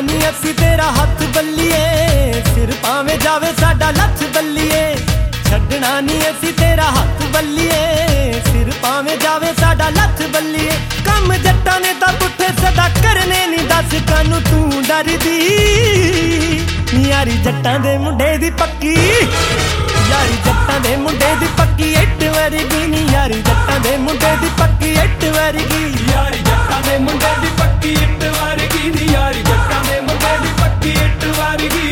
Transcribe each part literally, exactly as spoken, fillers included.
नी असी तेरा हथ बल्लीए, सिर भावें जावे साडा लथ बल्लीए। छड्डना नी असी तेरा हथ बल्लीए, सिर भावें जावे साडा लथ बल्लीए। कम जट्टां ने तां पुट्ठे सदा करने नी, दस कानू तू डरदी। यारी जट्टां दे मुंडे दी पक्की, यारी जट्टां दे मुंडे दी पक्की इट वर्गी नी। यारी जट्टां दे मुंडे दी पक्की इट वर्गी, यारी जट्टां दे मुंडे दी पक्की इट वर्गी नी। यारी जट्टां दे मुंडे दी पक्की इट वर्गी।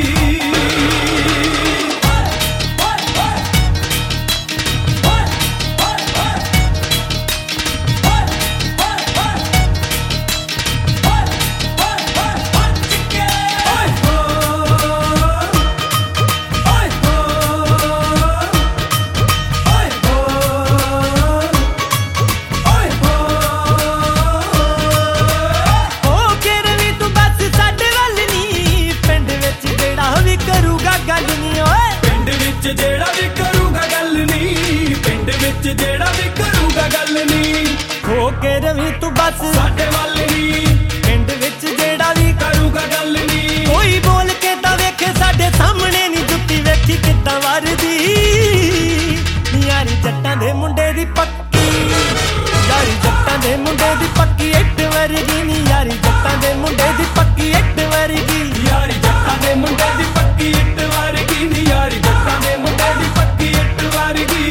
जेड़ा भी करूगा गल नी, पिंड विच जेड़ा भी करूगा गल नी। हो के रवी तू बस साडे वल नी, पिंड विच जेड़ा भी करूगा गल नी। कोई बोल के तां वेखे साडे सामने नी, जुत्ती वेखी किद्दां वरदी। यारी जट्टां दे मुंडे दी पक्की, यारी जट्टां दे मुंडे दी पक्की इट वर्गी नी। यारी जट्टां दे मुंडे दी पक्की इट वर्गी, यारी जट्टां दे मुंडे दी पक्की इट वर्गी नी। यारी जट्टां दे मुंडे दी पक्की इट वर्गी।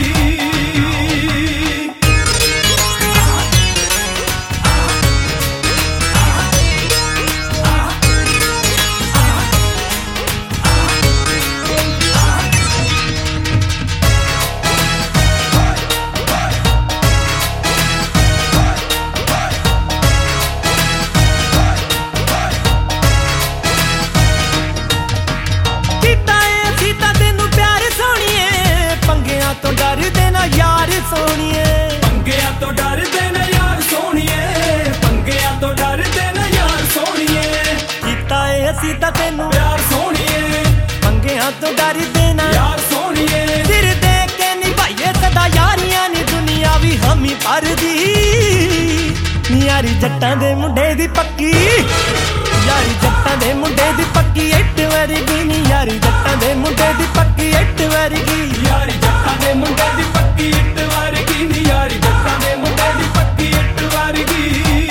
तो डर देना यार सोनिए, पंगिया तो डर देना यार सोनिए। पंगिया तो डर देना यार सोनिए। कीता है असी तां तैनू प्यार सोनिए, पंगिया तो डर देना यार सोनिए। सिर दे के निभाइए सदा यारियां नी, दुनिया भी हामी भरदी। यारी जट्टां दे मुंडे दी पक्की, यारी जट्टां दे मुंडे दी पक्की इट वर्गी नी। यारी जट्टां दे मुंडे दी पक्की इट वर्गी, यारी जट्टां दे मुंडे दी पक्की इट वर्गी नी। यारी जट्टां दे मुंडे दी पक्की इट वर्गी।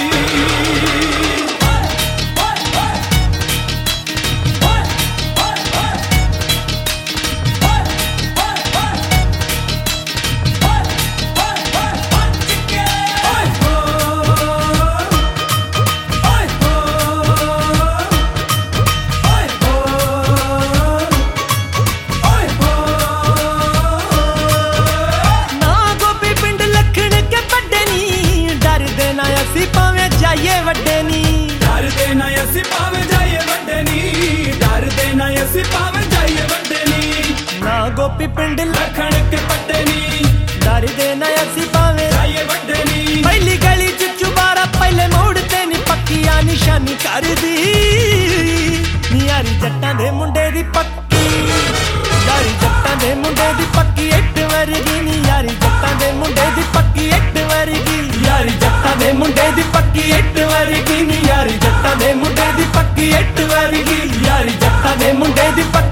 जाइए वड्डे नी, डर देना असी पावे जाइए वड्डे नी। डर देना असी पावे जाइए वड्डे नी। ना गोपी पिंड लखन के पट्टे नी, डर देना असी पावे जाइए वड्डे नी। पहली गली च चुबारा पहले मोड़ते नी, पक्किया निशानी कर दी। यारी जट्टां दे मुंडे दी पक्की, यारी जट्टां दे मुंडे दी पक्की इट वर्गी नी। यारी जट्टां दे मुंडे दी पक्की इट वर्गी, यारी जट्टां दे मुंडे दी पक्की इट वर्गी नी। यारी जट्टां दे मुंडे दी पक्की इट वर्गी, यारी जट्टां दे मुंडे दी पक्की